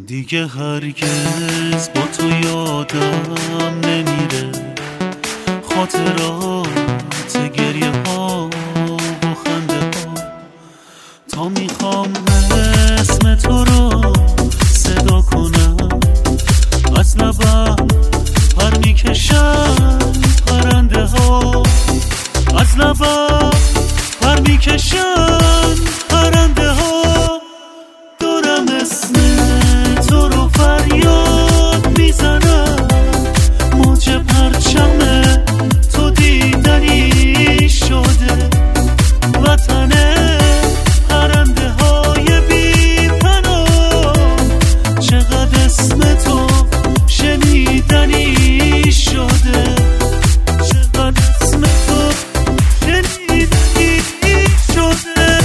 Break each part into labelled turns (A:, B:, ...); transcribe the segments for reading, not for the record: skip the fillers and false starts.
A: دیگه هرگز با تو یادم نمیره خاطرات گریه ها و خنده ها. تا میخوام اسم تو رو صدا کنم از لبم پر میکشن پرنده ها، از لبم پر میکشن پرنده ها. دارم اسم تو رو فریاد میزنم، موج پرچم تو دیدنی شده، وطن پرنده های بی پناه. چقدر اسم تو شنیدنی شده، چقدر اسم تو شنیدنی شده.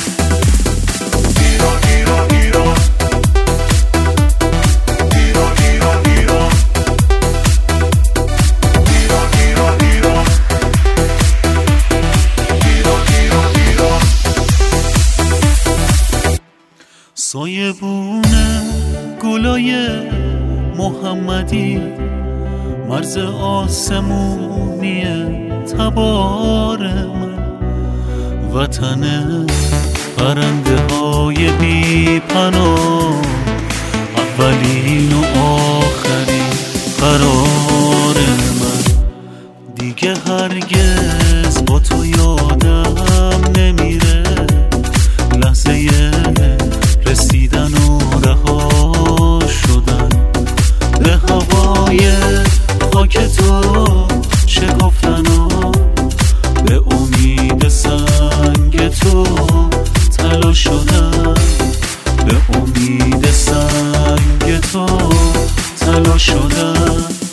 A: سایبونه گلای محمدی، مرز آسمونیه تبار من، وطن پرنده های بی پناه، اولین و آخرین قرار من. دیگه هرگز با تو یادم نمیره لحظه رسیدن و رها شدن، به هوای خاک تو شکفتن و به امید سنگ تو طلا شدن، به امید سنگ تو طلا شدن.